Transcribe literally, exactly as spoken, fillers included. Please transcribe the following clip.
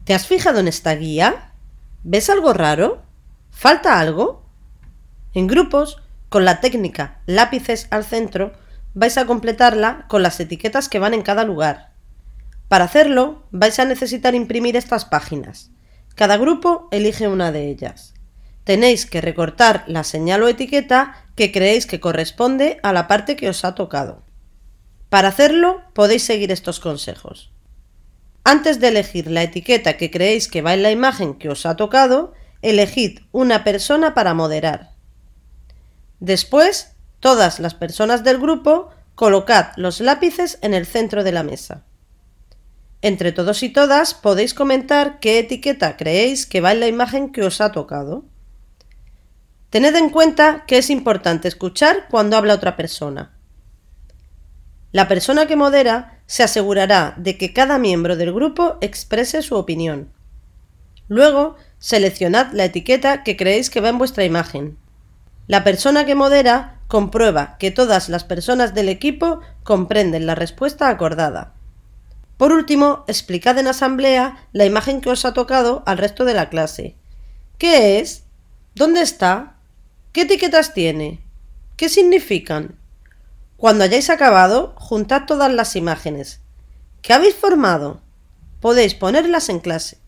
¿Te has fijado en esta guía? ¿Ves algo raro? ¿Falta algo? En grupos, con la técnica lápices al centro, vais a completarla con las etiquetas que van en cada lugar. Para hacerlo, vais a necesitar imprimir estas páginas. Cada grupo elige una de ellas. Tenéis que recortar la señal o etiqueta que creéis que corresponde a la parte que os ha tocado. Para hacerlo, podéis seguir estos consejos. Antes de elegir la etiqueta que creéis que va en la imagen que os ha tocado, elegid una persona para moderar. Después, todas las personas del grupo, colocad los lápices en el centro de la mesa. Entre todos y todas podéis comentar qué etiqueta creéis que va en la imagen que os ha tocado. Tened en cuenta que es importante escuchar cuando habla otra persona. La persona que modera se asegurará de que cada miembro del grupo exprese su opinión. Luego, seleccionad la etiqueta que creéis que va en vuestra imagen. La persona que modera comprueba que todas las personas del equipo comprenden la respuesta acordada. Por último, explicad en asamblea la imagen que os ha tocado al resto de la clase. ¿Qué es? ¿Dónde está? ¿Qué etiquetas tiene? ¿Qué significan? Cuando hayáis acabado, juntad todas las imágenes. ¿Qué habéis formado? Podéis ponerlas en clase.